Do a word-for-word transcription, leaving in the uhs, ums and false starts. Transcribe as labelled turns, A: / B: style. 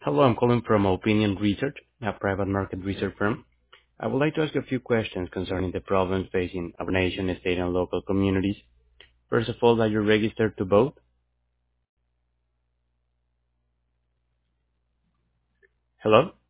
A: Hello, I'm calling from Opinion Research, a private market research firm. I would like to ask a few questions concerning the problems facing our nation, state, and local communities. First of all, are you registered to vote? Hello?